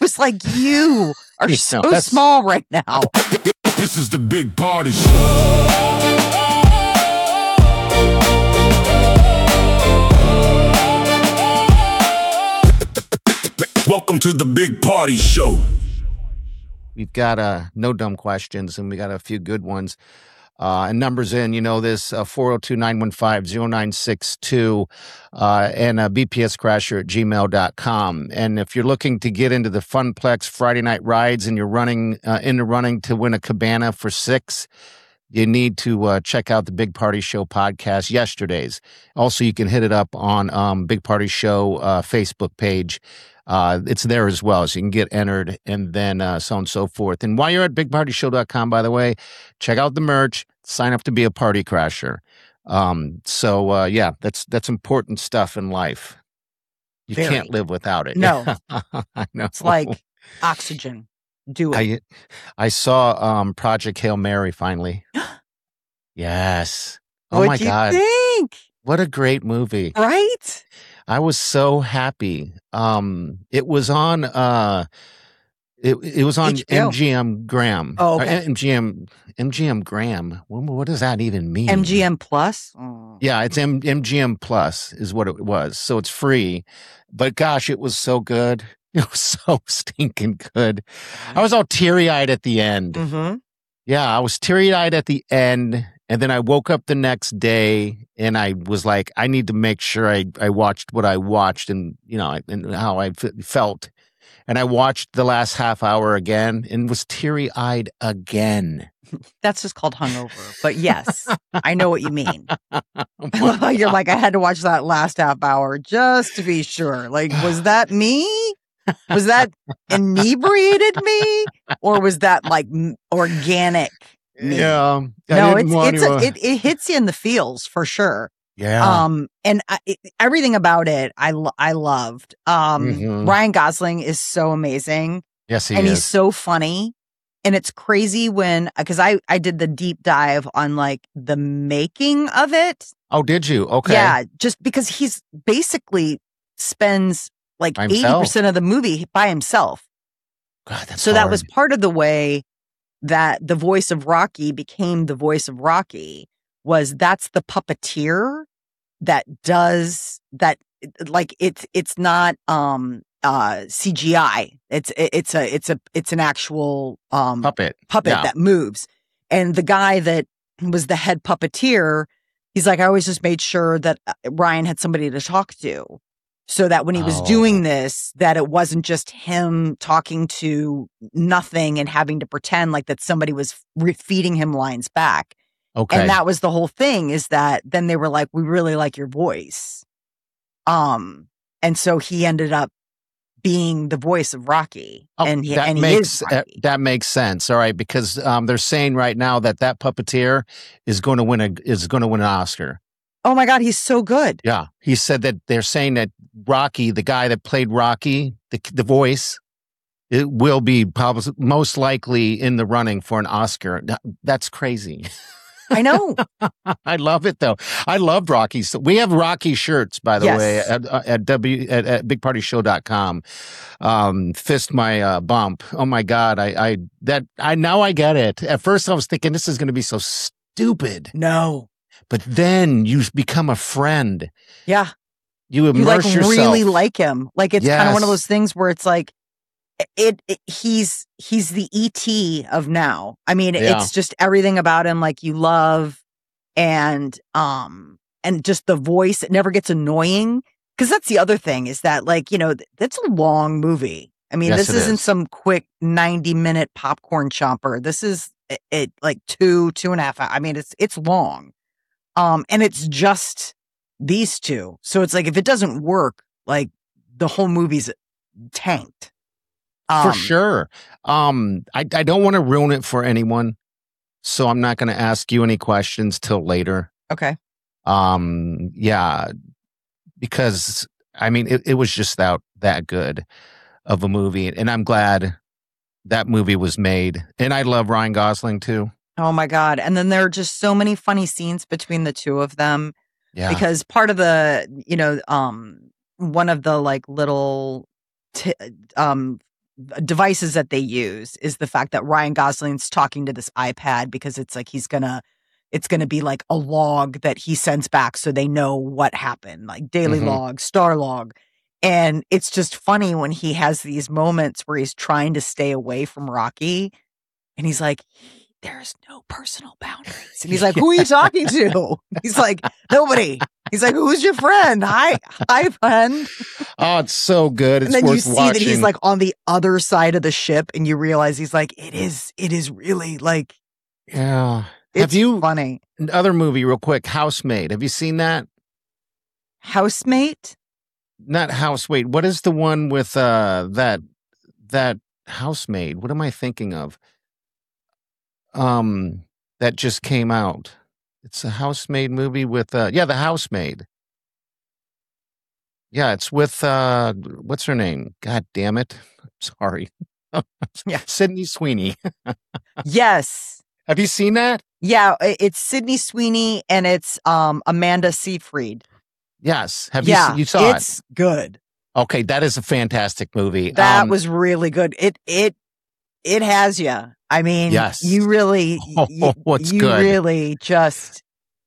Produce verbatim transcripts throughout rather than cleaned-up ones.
was like, you are You so know, that's- small right now. This is the Big Party Show. Welcome to the Big Party Show. We've got uh, no dumb questions, and we got a few good ones. Uh, and numbers in, you know this, uh, four oh two, nine one five, oh nine six two uh, and uh, b p s crasher at gmail dot com. And if you're looking to get into the Funplex Friday night rides and you're running uh, into running to win a cabana for six, you need to uh, check out the Big Party Show podcast yesterday's. Also, you can hit it up on um, Big Party Show uh, Facebook page. Uh, it's there as well, so you can get entered and then uh, so on and so forth. And while you're at big party show dot com, by the way, check out the merch, sign up to be a party crasher. Um, so, uh, yeah, that's that's important stuff in life. You Very. can't live without it. No. I know. It's like oxygen. Do it. I, I saw um, Project Hail Mary finally. Yes. Oh, What'd my you God. think? What a great movie. Right? I was so happy. Um, it was on. Uh, it it was on H B O. M G M Graham. Oh, Or okay. M G M M G M Graham. What, what does that even mean? M G M Plus? Oh. Yeah, it's M- MGM Plus is what it was. So it's free. But gosh, it was so good. It was so stinking good. I was all teary eyed at the end. Mm-hmm. Yeah, I was teary eyed at the end. And then I woke up the next day and I was like, I need to make sure I, I watched what I watched and, you know, and how I f- felt. And I watched the last half hour again and was teary eyed again. That's just called hungover. But yes, I know what you mean. You're like, I had to watch that last half hour just to be sure. Like, was that me? Was that inebriated me? Or was that like m- organic? Me? Yeah. I No, didn't it's want it's to, a, uh, it it hits you in the feels for sure. yeah. Um, and I, it, everything about it, I lo- I loved. Um, Mhm. Ryan Gosling is so amazing, yes, he and is. he's so funny. And it's crazy when because I I did the deep dive on like the making of it. Oh, did you? Okay. Yeah, just because he's basically spends like By eighty himself. percent of the movie by himself. God, that's So that was hard. part of the way that the voice of Rocky became the voice of Rocky was that's the puppeteer that does that. Like it's it's not um uh C G I. It's it's a it's a it's an actual um puppet. puppet Yeah. that moves. And the guy that was the head puppeteer, he's like, I always just made sure that uh, Ryan had somebody to talk to. So that when he was Oh. doing this, that it wasn't just him talking to nothing and having to pretend like that somebody was re- feeding him lines back. Okay. And that was the whole thing is that then they were like, we really like your voice. Um, and so he ended up being the voice of Rocky. Oh, and he, that and he makes is uh, Rocky. that makes sense. All right, because um, they're saying right now that that puppeteer is going to win a is going to win an Oscar. Oh my God, he's so good. Yeah, he said that they're saying that Rocky, the guy that played Rocky, the the voice, it will be probably most likely in the running for an Oscar. That- That's crazy. I know. I love it though. I loved Rocky. So we have Rocky shirts, by the Yes. way, at, at w at, at big party show dot com. Um, fist my uh, bump. Oh my God. I, I, that, I, now I get it. At first I was thinking this is going to be so stupid, No. but then you become a friend. Yeah. You You immerse like yourself. really like him. Like it's kind of one of Yes. those things where it's like it, it he's he's the E T of now. I mean, Yeah. it's just everything about him like you love and um and just the voice, it never gets annoying. Cause that's the other thing is that like, you know, th- that's a long movie. I mean, Yes, this it isn't is. some quick ninety minute popcorn chomper. This is it, it like two, two and a half. hou- I mean, it's it's long. Um, and it's just these two. So it's like if it doesn't work, like the whole movie's tanked. For Um, sure. Um, I, I don't want to ruin it for anyone. So I'm not going to ask you any questions till later. Okay. Um, yeah, because I mean, it, it was just that, that good of a movie. And I'm glad that movie was made. And I love Ryan Gosling too. Oh my God. And then there are just so many funny scenes between the two of them Yeah. because part of the, you know, um, one of the like little, t- um, devices that they use is the fact that Ryan Gosling's talking to this iPad because it's like he's gonna, it's gonna be like a log that he sends back so they know what happened, like daily Mhm. log, star log. And it's just funny when he has these moments where he's trying to stay away from Rocky and he's like, there's no personal boundaries. And he's like, who are you talking to? He's like, nobody. He's like, who's your friend? Hi, hi, friend. Oh, it's so good. It's And then you worth see watching. that he's like on the other side of the ship and you realize he's like, it is, it is really like, yeah. it's Have you funny. Other movie real quick, Housemaid. Have you seen that? Housemate? Not Housemaid. What is the one with uh that that Housemaid? What am I thinking of? Um, that just came out. It's a Housemaid movie with uh yeah, The Housemaid. Yeah, it's with uh what's her name? God damn it. Sorry. Yeah. Sydney Sweeney. Yes. Have you seen that? Yeah. i- It's Sydney Sweeney and it's um Amanda Seyfried. Yes. Have yeah. you se- you saw it? It's good. Okay, that is a fantastic movie. That Um, was really good. It, it, it has you. I mean, Yes. you really, Oh, you, what's you good? really just,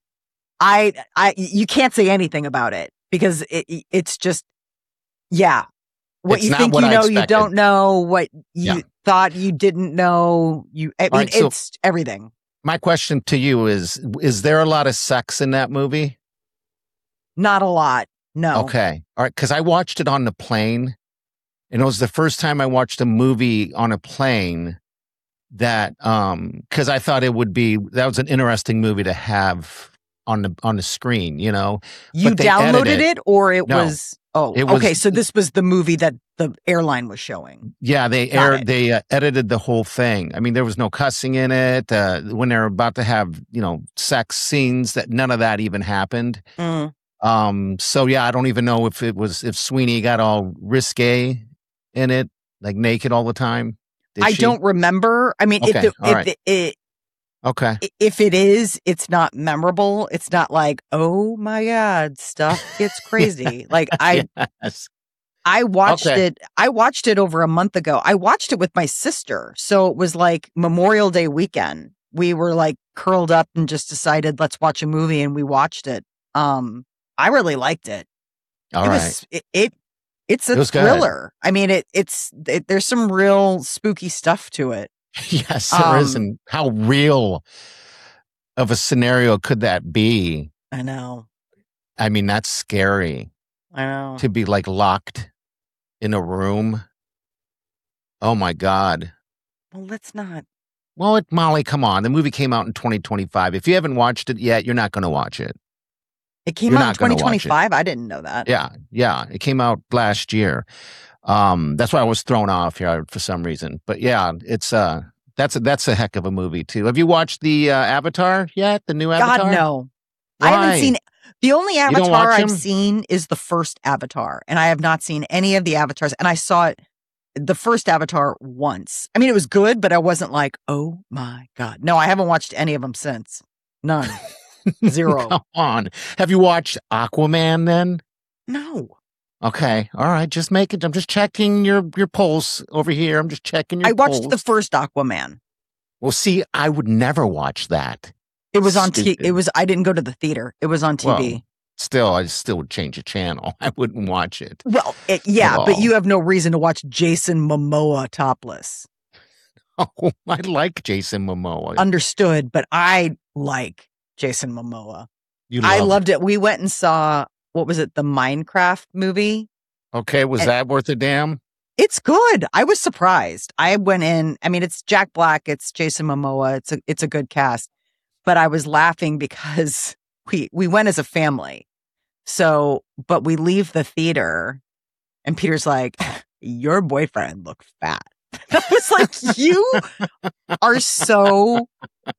I, I, you can't say anything about it because it, it's just, yeah. What It's you not think what you I know, you expected. don't know. What you Yeah. thought you didn't know. You, I mean, right, so- it's everything. My question to you is is there a lot of sex in that movie? Not a lot. No. Okay. All right, cuz I watched it on the plane and it was the first time I watched a movie on a plane that um cuz I thought it would be that was an interesting movie to have on the on the screen, you know. You But they downloaded edited- it or it No. was, oh, It was- okay. So this was the movie that the airline was showing. Yeah, they Got aired it. they uh, edited the whole thing. I mean, there was no cussing in it. Uh, when they're about to have, you know, sex scenes, that none of that even happened. Mm. Um, so yeah, I don't even know if it was if Sweeney got all risque in it, like naked all the time. Did I she? don't remember. I mean, Okay, if, the, all if, right. it, it, Okay. if it is, it's not memorable. It's not like, oh my God, stuff gets crazy. Like I, Yes. I watched Okay. it. I watched it over a month ago. I watched it with my sister. So it was like Memorial Day weekend. We were like curled up and just decided, let's watch a movie. And we watched it. Um, I really liked it. All it right. was, it, it it's a It was good. thriller. I mean, it, it's, it, there's some real spooky stuff to it. Yes, there is. Um, And how real of a scenario could that be? I know. I mean, that's scary I know. to be like locked in a room. Oh my God. Well, let's not. Well, it, Molly, come on. The movie came out in twenty twenty-five. If you haven't watched it yet, you're not going to watch it. It came You're out in not gonna twenty watch it. twenty-five. I didn't know that. Yeah, yeah. It came out last year. Um, that's why I was thrown off here for some reason. But yeah, it's uh that's a that's a heck of a movie too. Have you watched the uh, Avatar yet? The new Avatar? God, no. I Why? haven't seen the only don't Avatar watch I've them? seen is the first Avatar, and I have not seen any of the Avatars. And I saw it, the first Avatar, once. I mean, it was good, but I wasn't like, oh my God. No, I haven't watched any of them since. None. Zero. Come on. Have you watched Aquaman then? No. Okay. All right. Just make it. I'm just checking your your pulse over here. I'm just checking your I watched pulse. the first Aquaman. Well, see, I would never watch that. It was on T. Stupid. It was. I didn't go to the theater. It was on T V. Well, Still, I still would change the channel. I wouldn't watch it. Well, it, yeah, At but all. you have no reason to watch Jason Momoa topless. Oh, I like Jason Momoa. Understood, but I like Jason Momoa. you I love loved it. We went and saw, what was it, the Minecraft movie? Okay, was and- that worth a damn? It's good. I was surprised. I went in, I mean, it's Jack Black, it's Jason Momoa, it's a it's a good cast. But I was laughing because we we went as a family. So, but we leave the theater and Peter's like, your boyfriend looked fat. I was like, you are so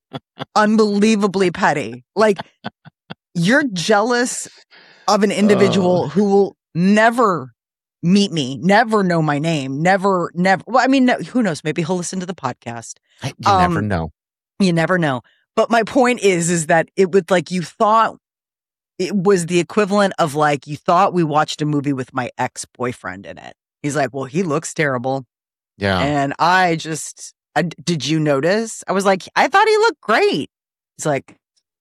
unbelievably petty. Like, you're jealous of an individual Oh. who will never meet me, never know my name, never, never. Well, I mean, no, who knows? Maybe he'll listen to the podcast. I- You never Um, know. You never know. But my point is, is that it would like you thought it was the equivalent of like you thought we watched a movie with my ex boyfriend in it. He's like, well, he looks terrible. Yeah. And I just, I, did you notice? I was like, I thought he looked great. He's like,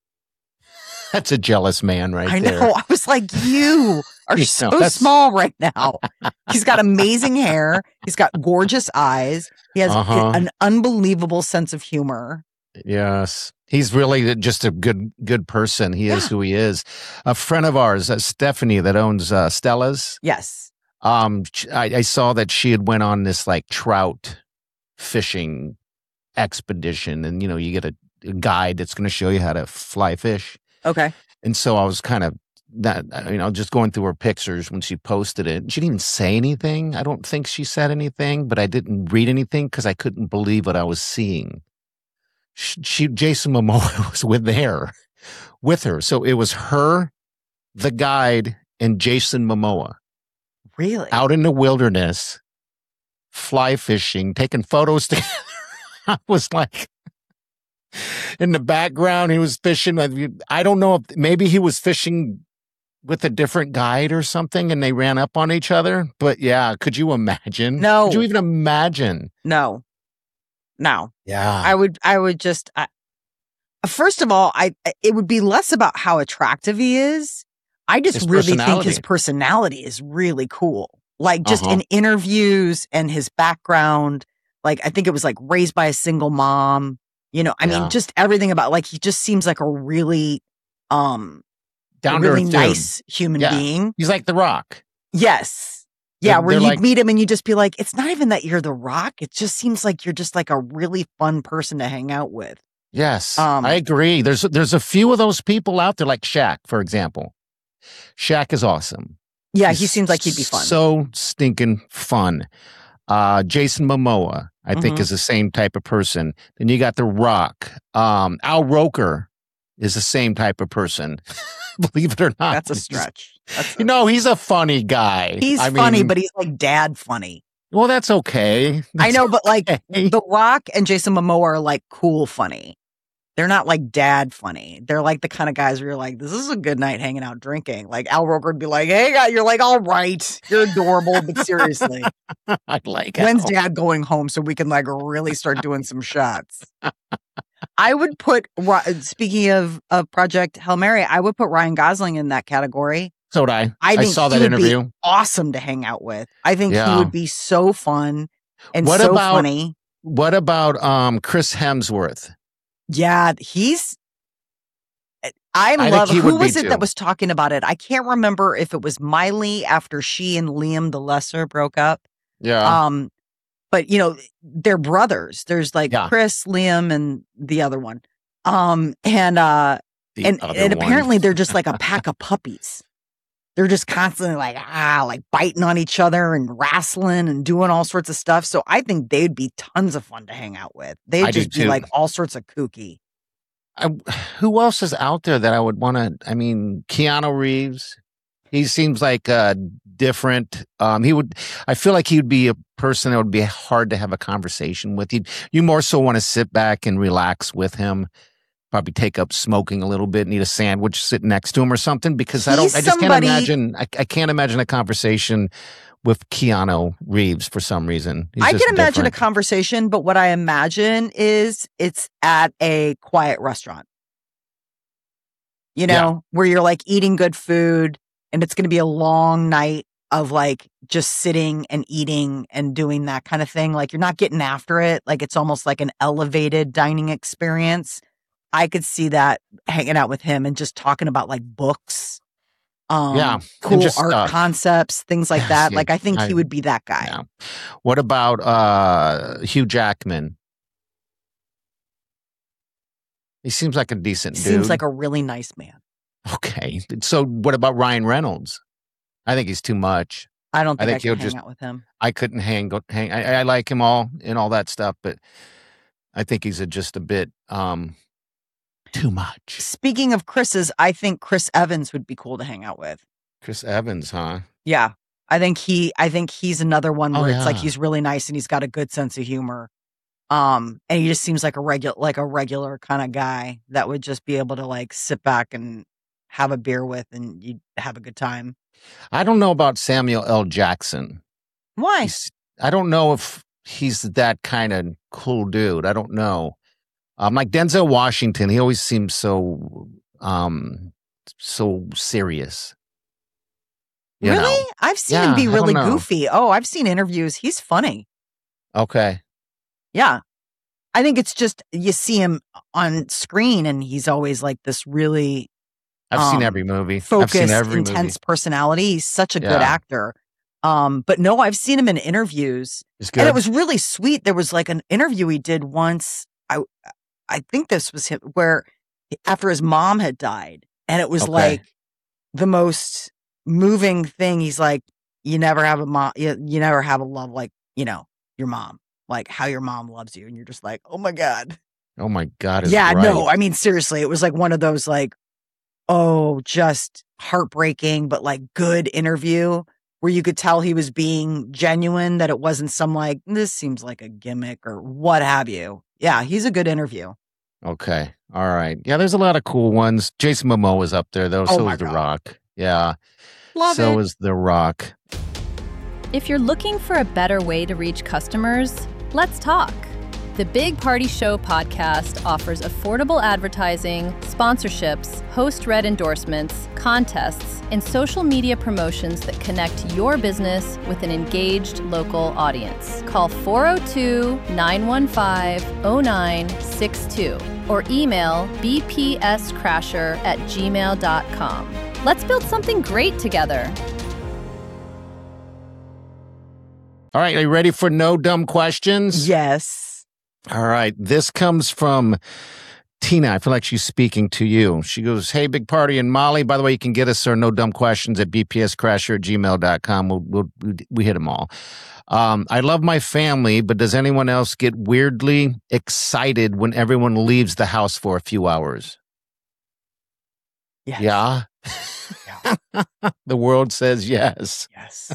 That's a jealous man right I there. know. I was like, you are You so know, that's- small right now. He's got amazing hair. He's got gorgeous eyes. He has Uh-huh. an unbelievable sense of humor. Yes. He's really just a good good person. He is Yeah. who he is. A friend of ours, uh, Stephanie, that owns uh, Stella's. Yes. Um, sh- I, I saw that she had went on this like trout fishing expedition, and you know, you get a, a guide that's going to show you how to fly fish. Okay. And so I was kind of that, you know, just going through her pictures when she posted it. She didn't even say anything. I don't think she said anything, but I didn't read anything because I couldn't believe what I was seeing. She, she Jason Momoa was with there with her. So it was her, the guide, and Jason Momoa Really? out in the wilderness, fly fishing, taking photos together. I was like, in the background, he was fishing. I don't know if maybe he was fishing with a different guide or something, and they ran up on each other. But yeah, could you imagine? No. Could you even imagine? No. No. Yeah. I would, I would just, I, first of all, I, it would be less about how attractive he is. I just His really think his personality. personality is really cool. Like just Uh-huh. in interviews and his background, like I think it was like raised by a single mom, you know, I Yeah. mean, just everything about like, he just seems like a really, um, Down a to really earth dude. nice human Yeah. being. He's like The Rock. Yes. Yeah, They're- where they're you'd like- meet him and you just be like, it's not even that you're The Rock. It just seems like you're just like a really fun person to hang out with. Yes, Um, I agree. There's there's a few of those people out there, like Shaq, for example. Shaq is awesome. Yeah, He's he seems like he'd be fun. So stinking fun. Uh, Jason Momoa, I think, Mhm. is the same type of person. Then you got The Rock. Um, Al Roker is the same type of person. Believe it or not. That's a He's- stretch. That's a- You know, he's a funny guy. he's I funny, mean, but he's like dad funny. well, that's okay. I know, but like okay. The Rock and Jason Momoa are like cool funny. They're not like dad funny. They're like the kind of guys where you're like, this is a good night hanging out drinking. Like Al Roker would be like, hey, guy, you're like, all right, you're adorable, but seriously, I like when's Al. dad going home so we can like really start doing some shots? I would put, Ry- speaking of, of Project Hail Mary, I would put Ryan Gosling in that category. So did I. I think saw he that would be interview. awesome to hang out with. I think he Yeah. would be so fun and What so about- funny. What about um Chris Hemsworth? Yeah, he's. I think love. he Who would be was it too. that was talking about it? I can't remember if it was Miley after she and Liam the Lesser broke up. Yeah. Um, but you know they're brothers. There's like Yeah. Chris, Liam, and the other one. Um, and uh, The and other and one. apparently they're just like a pack of puppies. They're just constantly like ah, like biting on each other and wrestling and doing all sorts of stuff. So I think they'd be tons of fun to hang out with. They'd I do just be too. like all sorts of kooky. I, who else is out there that I would want to? I mean, Keanu Reeves. He seems like uh, different. Um, he would. I feel like he would be a person that would be hard to have a conversation with. You you more so want to sit back and relax with him. Probably take up smoking a little bit, and eat a sandwich, sit next to him or something. Because I don't. He's I just somebody- can't imagine. I, I can't imagine a conversation with Keanu Reeves for some reason. He's I just can imagine different. a conversation, but what I imagine is it's at a quiet restaurant. You know, Yeah. where you're like eating good food and it's going to be a long night of like just sitting and eating and doing that kind of thing. Like you're not getting after it. Like it's almost like an elevated dining experience. I could see that hanging out with him and just talking about like books. Um, Yeah, and cool just art stuff. concepts, things like that. Yeah, Like I think I- he would be that guy. Yeah. What about uh, Hugh Jackman? He seems like a decent dude. Seems like a really nice man. Okay. So what about Ryan Reynolds? I think he's too much. I don't I think I, think he'll can hang just- out with him. I couldn't hang. Go, hang. I, I like him all and all that stuff, but I think he's a, just a bit um, too much. Speaking of Chris's, I think Chris Evans would be cool to hang out with. Chris Evans, huh? Yeah. I think he I think he's another one Oh, where it's like yeah. he's really nice and he's got a good sense of humor. Um and he just seems like a regular like a regular kind of guy that would just be able to like sit back and have a beer with and you'd have a good time. I don't know about Samuel L. Jackson. Why? He's, I don't know if he's that kind of cool dude. I don't know. Um, like Denzel Washington, he always seems so um so serious. You Really? know? I've seen Yeah, him be I don't really know. goofy. Oh, I've seen interviews. He's funny. Okay. Yeah. I think it's just you see him on screen and he's always like this really I've seen um, every movie. I've focused, seen every intense movie. personality. He's such a good Yeah. actor. Um, but no, I've seen him in interviews. It's good. And it was really sweet. There was like an interview he did once. I I think this was him where after his mom had died. And it was Okay. like the most moving thing. He's like, you never have a mom, you, you never have a love like, you know, your mom, like how your mom loves you. And you're just like, oh my God. Oh my God. Is Yeah, right. no, I mean, seriously, it was like one of those like, oh, just heartbreaking, but like good interview where you could tell he was being genuine, that it wasn't some like, this seems like a gimmick or what have you. Yeah, he's a good interview. Okay. All right. Yeah, there's a lot of cool ones. Jason Momoa is up there, though. Oh So my is The God. Rock. Yeah. Love so it. is The Rock. If you're looking for a better way to reach customers, let's talk. The Big Party Show podcast offers affordable advertising, sponsorships, host-read endorsements, contests, and social media promotions that connect your business with an engaged local audience. Call four oh two, nine one five, oh nine six two or email b p s crasher at gmail dot com. Let's build something great together. All right. Are you ready for no dumb questions? Yes. All right. This comes from Tina. I feel like she's speaking to you. She goes, hey, Big Party and Molly. By the way, you can get us our no dumb questions at b p s crasher at gmail dot com. We'll, we'll, we hit them all. Um, I love my family, but does anyone else get weirdly excited when everyone leaves the house for a few hours? Yes. Yeah. Yeah. The world says yes. Yes.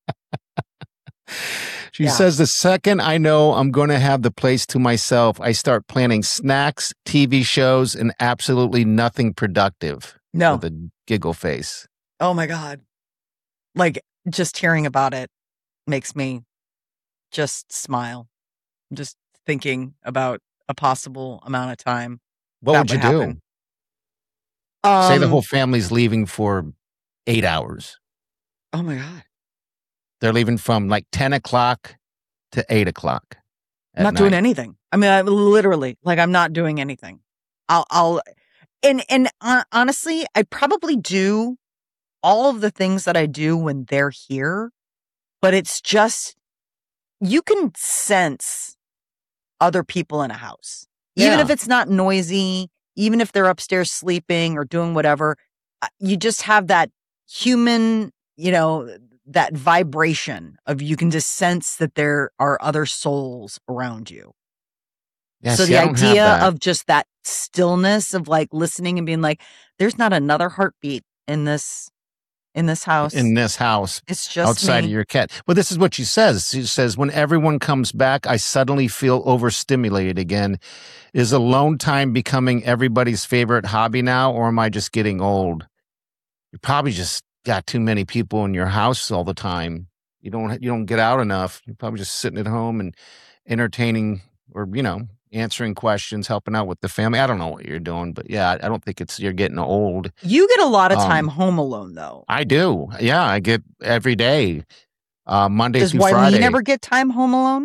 She Yeah. says, the second I know I'm going to have the place to myself, I start planning snacks, T V shows, and absolutely nothing productive. No. With a giggle face. Oh my God. Like just hearing about it makes me just smile. Just thinking about a possible amount of time. What that would you would do? happen. Um, Say the whole family's leaving for eight hours. Oh my God. They're leaving from like ten o'clock to eight o'clock. I'm not doing anything. I mean, I'm literally like, I'm not doing anything. I'll, I'll, and, and uh, honestly, I probably do all of the things that I do when they're here, but it's just, you can sense other people in a house, even Yeah. if it's not noisy, even if they're upstairs sleeping or doing whatever, uh, you just have that human, you know, that vibration of you can just sense that there are other souls around you. Yeah, so see, the I don't have idea that. of just that stillness of like listening and being like, there's not another heartbeat in this, in this house. in this house It's just outside me. of your cat. Well, this is what she says. She says, when everyone comes back, I suddenly feel overstimulated again. Is alone time becoming everybody's favorite hobby now, or am I just getting old? You probably just got too many people in your house all the time. You don't you don't get out enough. You're probably just sitting at home and entertaining, or you know, answering questions, helping out with the family. I don't know what you're doing, but yeah, I don't think it's you're getting old. You get a lot of Um, time home alone though. I do. Yeah, I get every day, uh, Monday Does through Wileen Friday. ever get time home alone?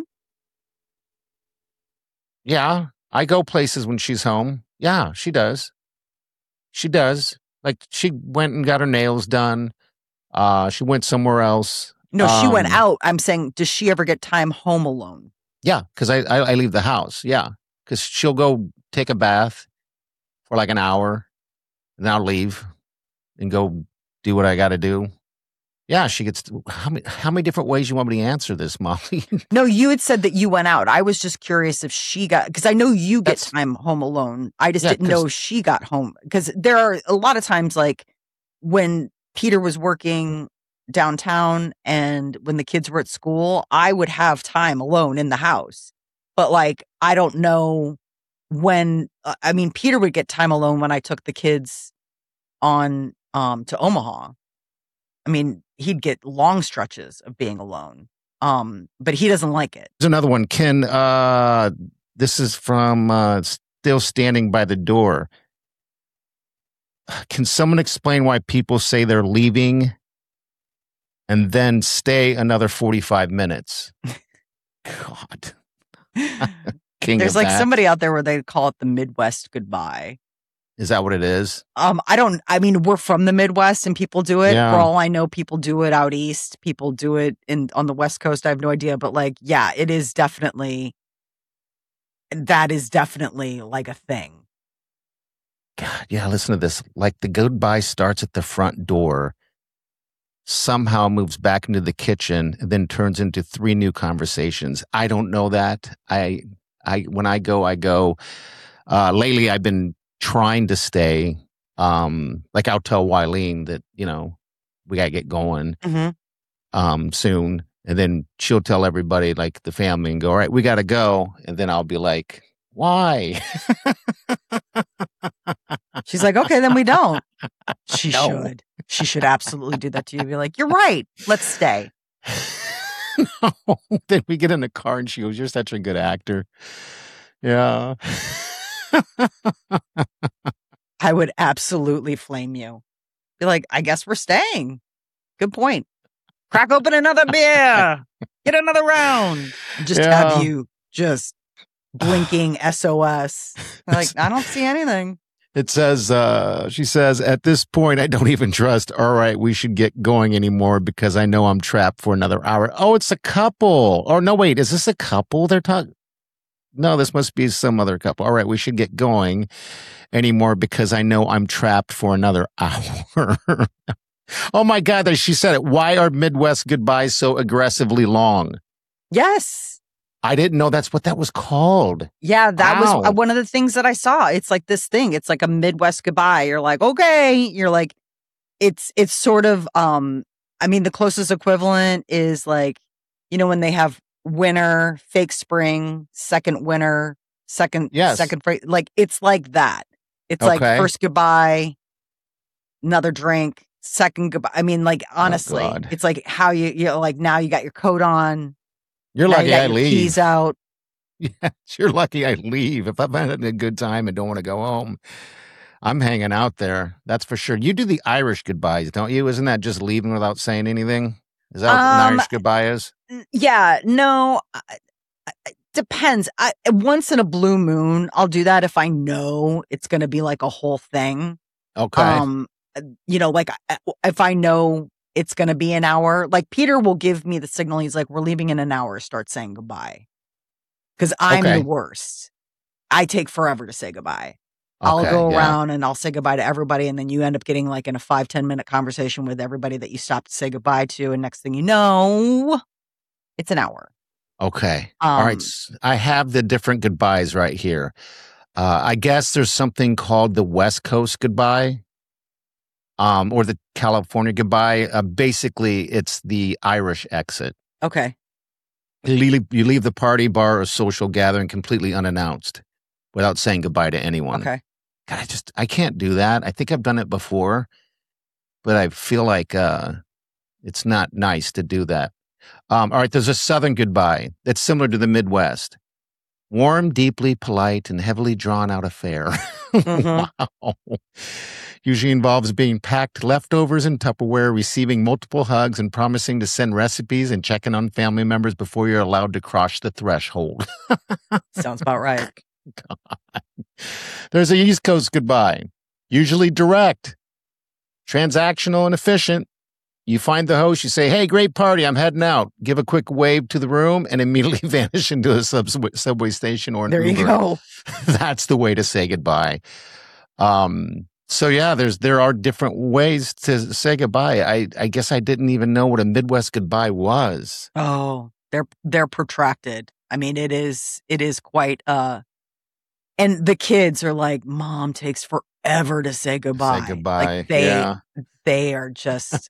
Yeah, I go places when she's home. Yeah, she does. She does. Like she went and got her nails done. Uh, she went somewhere else. No, she went Um, out. I'm saying, does she ever get time home alone? Yeah, because I, I I leave the house. Yeah, because she'll go take a bath for like an hour, and I'll leave and go do what I got to do. Yeah, she gets. How many how many different ways you want me to answer this, Molly? No, you had said that you went out. I was just curious if she got, because I know you get That's- time home alone. I just Yeah, didn't know if she got home. Because there are a lot of times, like when Peter was working downtown and when the kids were at school, I would have time alone in the house. But like, I don't know when, uh, I mean, Peter would get time alone when I took the kids on um to Omaha. I mean, he'd get long stretches of being alone. Um, but he doesn't like it. There's another one. Ken, uh, this is from uh, Still Standing by the Door. Can someone explain why people say they're leaving and then stay another forty-five minutes? God. King There's of like that. somebody out there where they call it the Midwest goodbye. Is that what it is? Um, I don't, I mean, we're from the Midwest and people do it. Yeah. For all I know, people do it out east. People do it in on the West Coast. I have no idea. But like, yeah, it is definitely, that is definitely like a thing. God, yeah, listen to this. Like the goodbye starts at the front door, somehow moves back into the kitchen, and then turns into three new conversations. I don't know that. I, I, when I go, I go. Uh, lately, I've been trying to stay. Um, like I'll tell Wileen that, you know, we gotta get going Mm-hmm. um, soon. And then she'll tell everybody, like the family, and go, all right, we gotta go. And then I'll be like, why? She's like, okay, then we don't. She No. should. She should absolutely do that to you. Be like, you're right. Let's stay. No. Then we get in the car and she goes, you're such a good actor. Yeah. I would absolutely flame you. Be like, I guess we're staying. Good point. Crack open another beer. Get another round. Just Yeah. have you just blinking S O S. Like, I don't see anything. It says, uh, she says, at this point, I don't even trust, all right, we should get going anymore because I know I'm trapped for another hour. Oh, it's a couple. Oh, no, wait, is this a couple they're talking? No, this must be some other couple. All right, we should get going anymore because I know I'm trapped for another hour. Oh my God, she said it. Why are Midwest goodbyes so aggressively long? Yes. I didn't know that's what that was called. Yeah, that Wow. was uh, one of the things that I saw. It's like this thing. It's like a Midwest goodbye. You're like, okay. You're like, it's it's sort of. Um, I mean, the closest equivalent is like, you know, when they have winter, fake spring, second winter, second, Yes. second. Fra- Like it's like that. It's like Okay. first goodbye, another drink, second goodbye. I mean, like honestly, God. it's like how you you know, like now you got your coat on. You're now lucky you got I your leave. keys out. Yeah, you're lucky I leave. If I've had a good time and don't want to go home, I'm hanging out there. That's for sure. You do the Irish goodbyes, don't you? Isn't that just leaving without saying anything? Is that what an Um, Irish goodbye is? N- Yeah, no, I, I, it depends. I, once in a blue moon, I'll do that if I know it's going to be like a whole thing. Okay. Um, uh, you know, like I- if I know it's going to be an hour, like Peter will give me the signal. He's like, "We're leaving in an hour. Start saying goodbye," because I'm Okay. the worst. I take forever to say goodbye. I'll Okay, go yeah. around and I'll say goodbye to everybody. And then you end up getting like in a five, ten minute conversation with everybody that you stopped to say goodbye to. And next thing you know, it's an hour. Okay. All right. Um, s- I have the different goodbyes right here. Uh, I guess there's something called the West Coast goodbye, um, or the California goodbye. Uh, basically, it's the Irish exit. Okay. You leave, you leave the party, bar, or social gathering completely unannounced without saying goodbye to anyone. Okay. God, I just, I can't do that. I think I've done it before, but I feel like uh, it's not nice to do that. Um, all right, there's a Southern goodbye that's similar to the Midwest. Warm, deeply polite, and heavily drawn out affair. Mhm. Wow. Usually involves being packed leftovers in Tupperware, receiving multiple hugs, and promising to send recipes and checking on family members before you're allowed to cross the threshold. Sounds about right. There's a East Coast goodbye, usually direct, transactional, and efficient. You find the host, you say, hey, great party, I'm heading out. Give a quick wave to the room and immediately vanish into a subway, subway station or an There you Uber. go. That's the way to say goodbye. Um, so yeah, there's there are different ways to say goodbye. I, I guess I didn't even know what a Midwest goodbye was. Oh, they're they're protracted. I mean, it is it is quite uh and the kids are like, Mom takes forever to say goodbye. Say goodbye. Like they yeah. they are just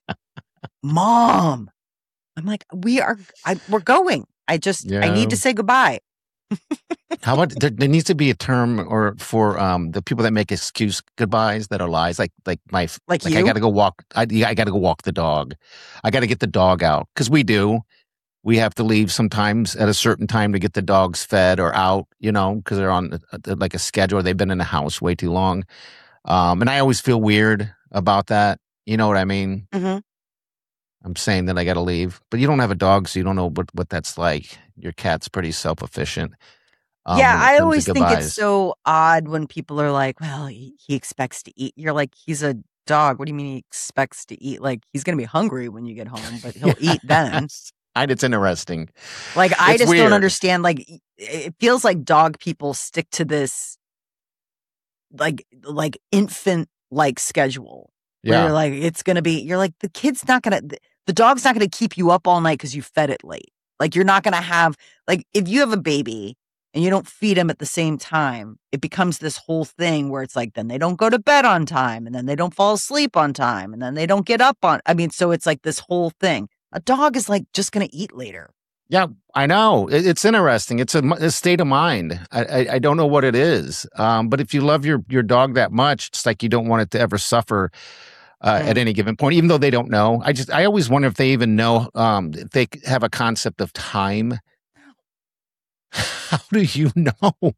Mom. I'm like, we are I we're going. I just I Yeah. need to say goodbye. How about there, there needs to be a term or for um the people that make excuse goodbyes that are lies, like like my Like like you? I got to go walk. I I got to go walk the dog. I got to get the dog out because we do. we have to leave sometimes at a certain time to get the dogs fed or out, you know, because they're on uh, like a schedule. They've been in the house way too long. Um, and I always feel weird about that. You know what I mean? Mm-hmm. I'm saying that I got to leave, but you don't have a dog, so you don't know what, what that's like. Your cat's pretty self-efficient. Um, yeah, when it I comes to always think goodbyes. it's so odd when people are like, well, he, he expects to eat. You're like, he's a dog. What do you mean he expects to eat? Like, he's going to be hungry when you get home, but he'll eat then. I, it's interesting. Like, I It's just weird. don't understand. Like, it feels like dog people stick to this, like, like infant like schedule. Where Yeah. you're like, it's going to be, you're like, the kid's not going to, the dog's not going to keep you up all night because you fed it late. Like, you're not going to have, like, if you have a baby and you don't feed them at the same time, it becomes this whole thing where it's like, then they don't go to bed on time, and then they don't fall asleep on time, and then they don't get up on, I mean, so it's like this whole thing. A dog is like just going to eat later. Yeah, I know. It, it's interesting. It's a, a state of mind. I, I, I don't know what it is. Um, but if you love your, your dog that much, it's like you don't want it to ever suffer uh, Mm. at any given point, even though they don't know. I just, I always wonder if they even know, um, if they have a concept of time. How do you know?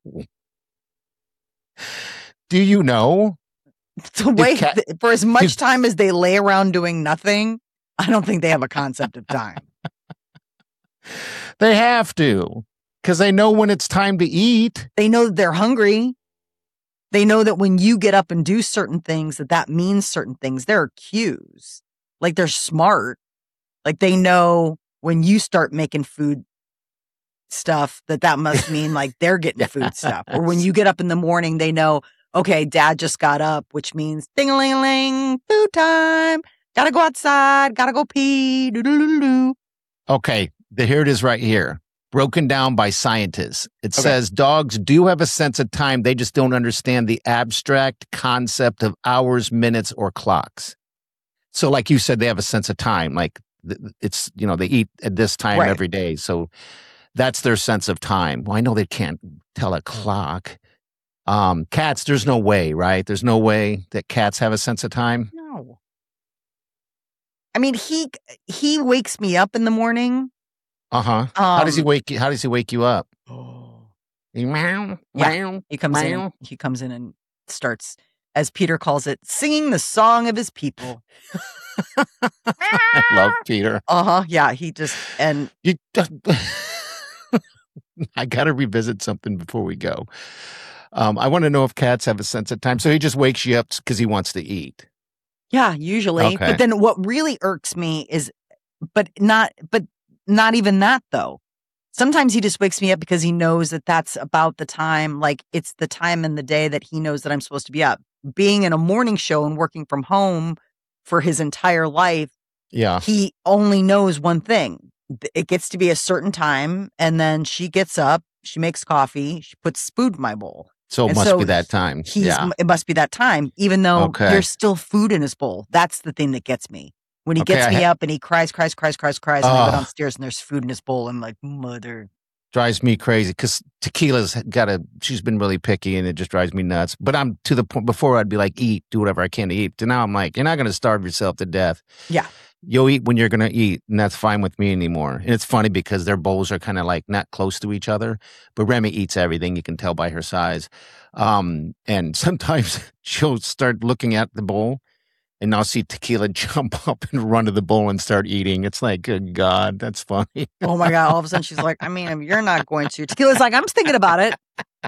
Do you know? The way, cat- th- for as much if- time as they lay around doing nothing, I don't think they have a concept of time. They have to, because they know when it's time to eat. They know that they're hungry. They know that when you get up and do certain things, that that means certain things. There are cues. Like, they're smart. Like, they know when you start making food stuff, that that must mean like they're getting food stuff. Or when you get up in the morning, they know, okay, dad just got up, which means ding-a-ling-a-ling, food time. Gotta go outside. Gotta go pee. Doo-doo-doo-doo. Okay, the, here it is right here. Broken down by scientists. It Okay. says dogs do have a sense of time. They just don't understand the abstract concept of hours, minutes, or clocks. So like you said, they have a sense of time. Like th- it's, you know, they eat at this time Right. every day. So that's their sense of time. Well, I know they can't tell a clock. Um, cats, there's no way, right? There's no way that cats have a sense of time. No. I mean, he he wakes me up in the morning. Uh-huh. how does he Um, wake you? How does he wake you up? Oh. He, meow, Yeah. meow, He comes in. meow. He comes in and starts, as Peter calls it, singing the song of his people. I love Peter. Uh huh. Yeah. He just and You, I got to revisit something before we go. Um, I want to know if cats have a sense of time. So he just wakes you up because he wants to eat. yeah, usually. Okay. But then what really irks me is, but not, but not even that though. Sometimes he just wakes me up because he knows that that's about the time, like it's the time in the day that he knows that I'm supposed to be up. Being in a morning show and working from home for his entire life, Yeah. he only knows one thing. It gets to be a certain time, and then she gets up, she makes coffee, she puts food in my bowl. So it And must so be that time. He's, yeah. It must be that time, even though Okay. there's still food in his bowl. That's the thing that gets me. When he Okay, gets I me ha- up and he cries, cries, cries, cries, cries, and I go Ugh. downstairs and there's food in his bowl, I'm like, mother. Drives me crazy because Tequila's got a, she's been really picky and it just drives me nuts. But I'm to the point, before I'd be like, eat, do whatever I can to eat. And now I'm like, you're not going to starve yourself to death. Yeah. You'll eat when you're going to eat, and that's fine with me anymore. And it's funny because their bowls are kind of like not close to each other, but Remy eats everything. You can tell by her size. Um, and sometimes she'll start looking at the bowl, and I'll see Tequila jump up and run to the bowl and start eating. It's like, good God, that's funny. Oh my God. All of a sudden she's like, I mean, if you're not going to. Tequila's like, I'm thinking about it.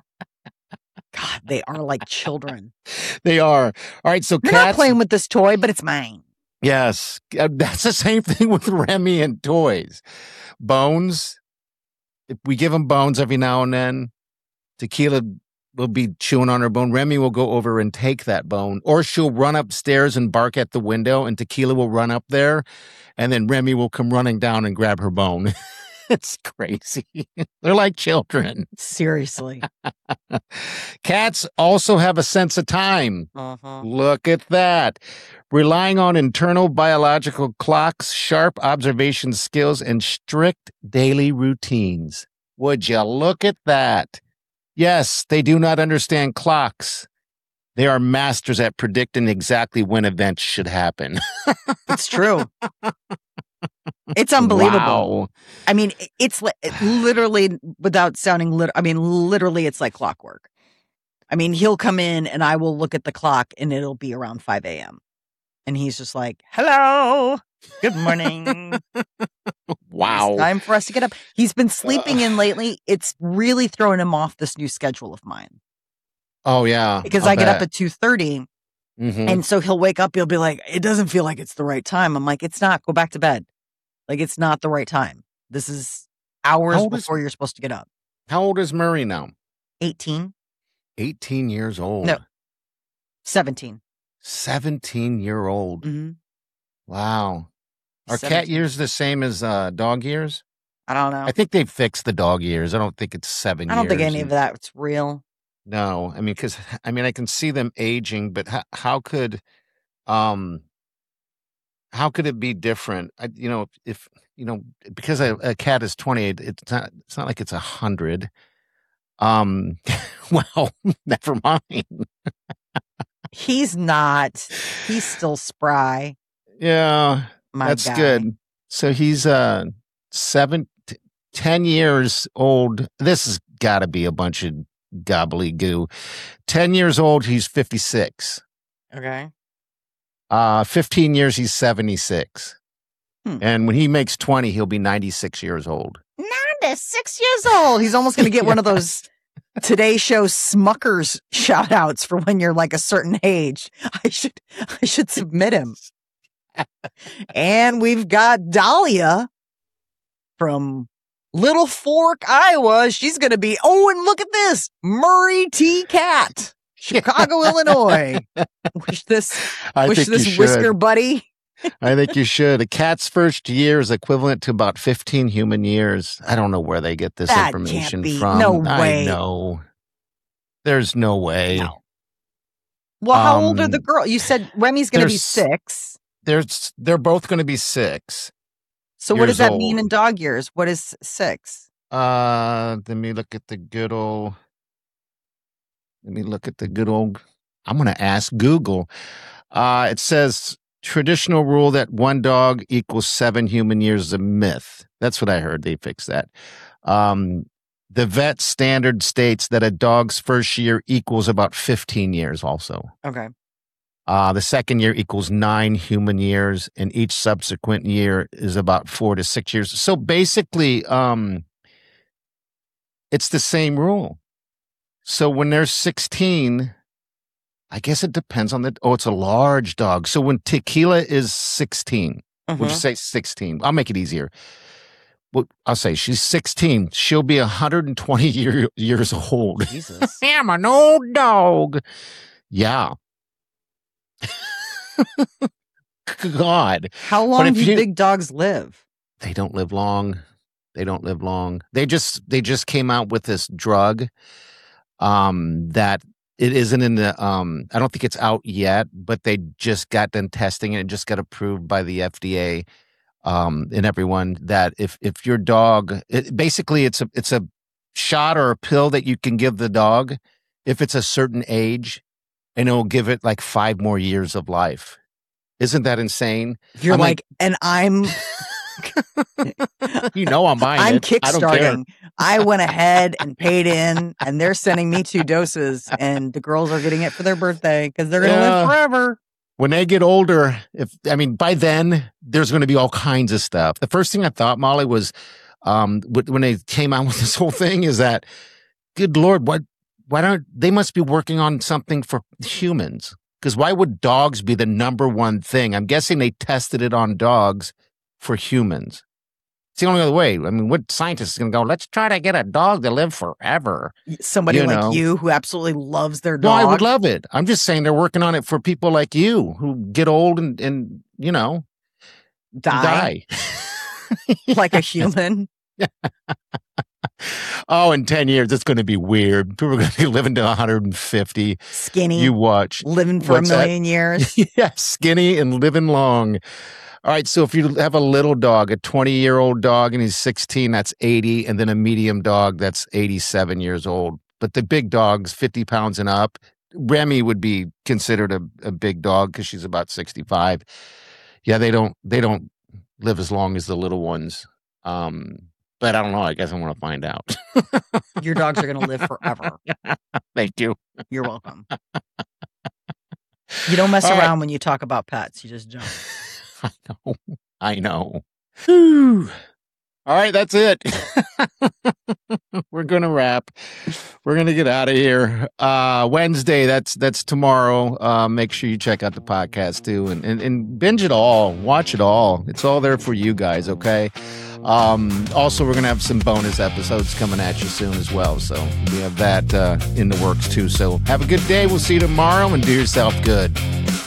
God, they are like children. They are. All right, so You're not cats. playing with this toy, but it's mine. Yes, uh, that's the same thing with Remy and toys. Bones, if we give him bones every now and then, Tequila will be chewing on her bone. Remy will go over and take that bone, or she'll run upstairs and bark at the window, and Tequila will run up there, and then Remy will come running down and grab her bone. It's crazy. They're like children. Seriously. Cats also have a sense of time. Uh-huh. Look at that. Relying on internal biological clocks, sharp observation skills, and strict daily routines. Would you look at that? Yes, they do not understand clocks. They are masters at predicting exactly when events should happen. It's true. It's unbelievable. Wow. I mean, it's li- literally, without sounding lit, I mean, literally, it's like clockwork. I mean, he'll come in and I will look at the clock and it'll be around five a.m. And he's just like, hello, good morning. Wow. It's time for us to get up. He's been sleeping in lately. It's really throwing him off this new schedule of mine. Oh, yeah. Because I'll I get bet. up at two thirty. Mhm. And so he'll wake up. He'll be like, it doesn't feel like it's the right time. I'm like, it's not. Go back to bed. Like, it's not the right time. This is hours How old is- before you're supposed to get up. How old is Murray now? eighteen. eighteen years old. No. seventeen. seventeen year old. Mm-hmm. Wow. Are cat seventeen. years the same as uh, dog years? I don't know. I think they fixed the dog years. I don't think it's seven I don't years. think any and- of that's real. No, I mean, because I mean, I can see them aging, but how, how could, um, how could it be different? I, you know, if you know, because a, a cat is twenty-eight, it's not. It's not like it's a hundred. Um, well, never mind. He's not. He's still spry. Yeah, My that's guy. good. So he's uh seven, t- ten years old. This has got to be a bunch of gobbledygoo. Ten years old, he's fifty-six. Okay. Uh, fifteen years, he's seventy-six. Hmm. And when he makes twenty, he'll be ninety-six years old. ninety-six years old. He's almost going to get one of those Today Show Smuckers shout outs for when you're like a certain age. I should, I should submit him. And we've got Dahlia from Little Fork, Iowa. She's going to be, oh, and look at this, Murray T. Cat, Chicago, Illinois. Wish this, I wish think you this should. whisker buddy. I think you should. A cat's first year is equivalent to about fifteen human years. I don't know where they get this That information can't be. from. No way. I know. There's no way. No. Well, how old are Um, the girl? You said Remy's going to be there's- six. There's, they're both going to be six. So what does years that mean old. in dog years? What is six? Uh, let me look at the good old. Let me look at the good old. I'm going to ask Google. Uh, it says traditional rule that one dog equals seven human years is a myth. That's what I heard. They fixed that. Um, the vet standard states that a dog's first year equals about fifteen years also. Okay. Uh, the second year equals nine human years, and each subsequent year is about four to six years. So basically, um, it's the same rule. So when they're sixteen, I guess it depends on the, oh, it's a large dog. So when Tequila is sixteen, would you Mhm. say sixteen? I'll make it easier. Well, I'll say she's sixteen. She'll be one hundred twenty year, years old. Jesus. I'm an old dog. Yeah. God, How long if do you- big dogs live? they don't live long. They don't live long. They just they just came out with this drug um that it isn't in the um I don't think it's out yet, but they just got done testing it and just got approved by the F D A um and everyone that if if your dog it, basically it's a it's a shot or a pill that you can give the dog if it's a certain age, and it'll give it like five more years of life. Isn't that insane? You're I'm like, like- and I'm You know I'm buying I'm it. I don't care. kickstarting. I went ahead and paid in, and they're sending me two doses, and the girls are getting it for their birthday because they're gonna Yeah. live forever. When they get older, if I mean by then there's going to be all kinds of stuff. The first thing I thought, Molly, was um wh- when they came out with this whole thing is that, good Lord, what why don't they must be working on something for humans? Because why would dogs be the number one thing? I'm guessing they tested it on dogs for humans. It's the only other way. I mean, what scientist is going to go, let's try to get a dog to live forever? Somebody You like know. you who absolutely loves their No, dog. I would love it. I'm just saying they're working on it for people like you who get old and, and you know, die, die. like a human. Oh, in ten years, it's going to be weird. People are going to be living to one hundred fifty. Skinny, You watch. living for What's a that? million years. Yeah, skinny and living long. All right, so if you have a little dog, a twenty-year-old dog, and he's sixteen, that's eighty, and then a medium dog, that's eighty-seven years old. But the big dogs, fifty pounds and up, Remy would be considered a, a big dog because she's about sixty-five. Yeah, they don't, they don't, live as long as the little ones. Um, but I don't know. I guess I want to find out. Your dogs are going to live forever. Thank you. You're welcome. You don't mess All around right. when you talk about pets. You just jump. I know. I know. Whew. All right, that's it. We're gonna wrap. We're gonna get out of here. Uh, Wednesday, that's that's tomorrow. Uh, make sure you check out the podcast too, and, and and binge it all, watch it all. It's all there for you guys. Okay. Um, also, we're gonna have some bonus episodes coming at you soon as well. So we have that uh, in the works too. So have a good day. We'll see you tomorrow, and do yourself good.